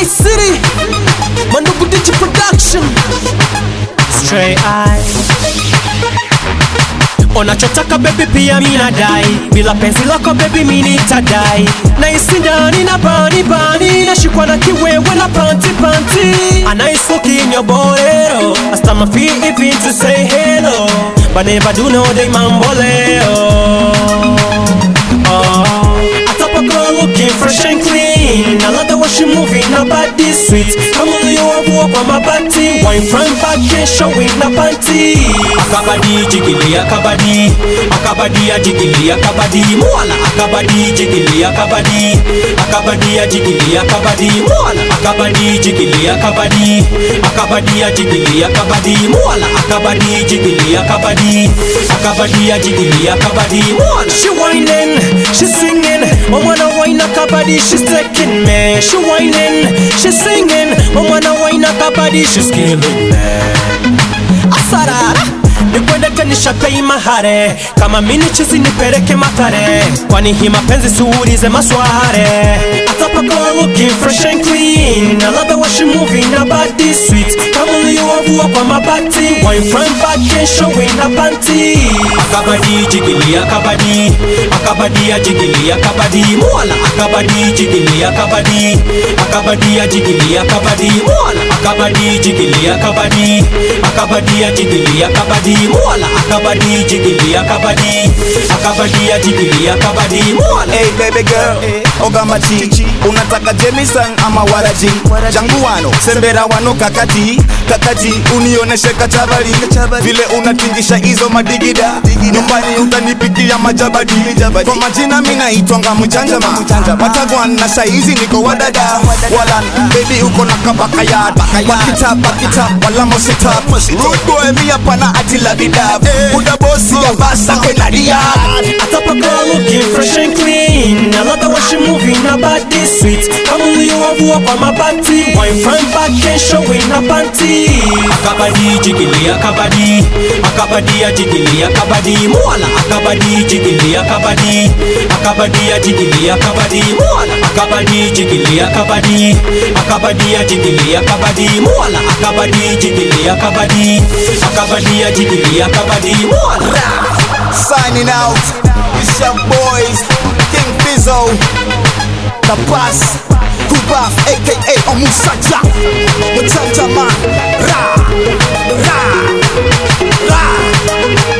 Nice City, Mandugu Digi Production. Stray Eyes. Unachotaka baby pia mina dai, bila penzi lako baby mimi nitadai. Naisi ndani na bani bani, nashikwa na kiwewe na panty panty. Anaisuki nyoborero, hasta my feet even to say hello, but never do no day mambo leo. A girl looking fresh and clean, I love the way she moving, her body sweet. Come on, you have walk on my body, wine front back and showing her panty. Akabadi jigili akabadi, akabadi a jigili akabadi, muala akabadi jigili akabadi, akabadi a jigili akabadi, muala akabadi jigili akabadi, akabadi a jigili akabadi, muala akabadi jigili akabadi, akabadi a jigili akabadi, muala. She whining, she singing, oh wanna wine akabadi, she's taking me. She whining, she's singing, oh wanna wine akabadi, she's killing me. Asarara, nikwende tenisha pei mahare, kama mini chizi nipeleke matare, kwani hii mapenzi suulize masware. Atapa girl looking fresh and clean, I love the way she moving, her body sweet. Kama ulioavua kwa mabati, wine front back and showing her panty. Akabadi jigili akabadi, akabadi a jigili akabadi, muala akabadi jigili akabadi, akabadi a jigili akabadi, muala akabadi jigili akabadi, akabadi a jigili akabadi, muala akabadi jigili akabadi, akabadi a jigili akabadi, muala. Hey baby girl, ogamachi, unataka Jamison ama waraji? Jangu wano, sembera wano kakati, kakati unioneshe kachabari, vile unatingisha hizo madigida, nyumbani utanipikia majabadi. Kwa majina mina itwanga mchanjama, matagwan na saizi niko wadada. Walan, baby uko na kabakayad, bakita, wala mositap. Rude boy miya pana atila bidab, uda bossy ya basa kena riyad. Atapa girl looking fresh and clean, I love the way she moving, her body sweet. Kama ulioavua kwa mabati, wine front back and showing her panty. Akabadi jigili akabadi, akabadi a jigili akabadi, muala akabadi jigili akabadi, akabadi a jigili akabadi, muala akabadi jigili akabadi, akabadi a jigili akabadi, muala akabadi jigili akabadi, akabadi a jigili akabadi, muala. Signing out, it's your boys, King Fizzo, The Boss, Kubaf, aka Omusaja, Mutanta man, ra, ra, ra.